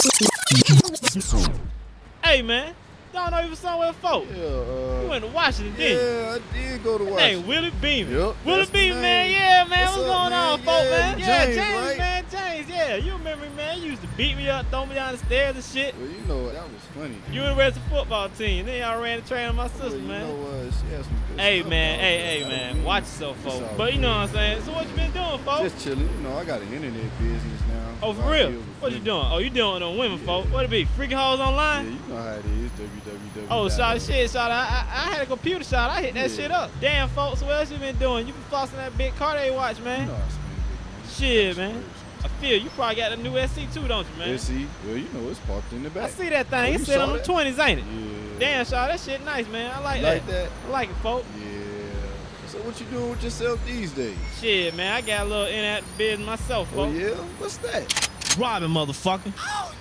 Hey, man. Y'all know you was somewhere, folk. Yeah, You went to Washington, didn't you? yeah, I did go to Hey, Washington. Willie Beamer. Yep, Willie that's the Beamer, man. name. Yeah, man. What's What's up, going man? on, folk, Yeah, man? Yeah, James, James, right? man. James, yeah. You remember me, man. You used to beat me up, throw me down the stairs and shit. Well, you know, that was funny. You and the rest of the football team. Then y'all ran the train on my sister, Well, you man. know what? She had some good Hey, stuff, man. dog, Hey, but hey, I don't man. mean- Watch yourself, It's folk. all But you know good. what I'm saying? So what you been doing, folk? Just chilling. You know, I got an internet business now. Oh, A for lot real? of deals with What you women. doing? Oh, you doing it on women, Yeah. folk. What it be? Freaky hoes Yeah, online? you know how it is. www. Oh, shot shit, shot. I had a computer shot. I hit that Yeah. shit up. Damn, folks, what else you been doing? You been flossing that big Cartier watch, You man. know I spend big money. Shit, man. Splurge. I feel you probably got a new SC too, don't you, man? Yeah, see, well, you know, it's parked in the back. I see that Oh, thing. you It's sitting saw on the that? 20s, ain't it? Yeah. Damn, shot. That shit nice, man. I like You that. like that? I like it, folk. Yeah. So what you doing with yourself these days? Shit, man. I got a little in that business myself, Oh folk. yeah? What's that? Robbing, motherfucker. Oh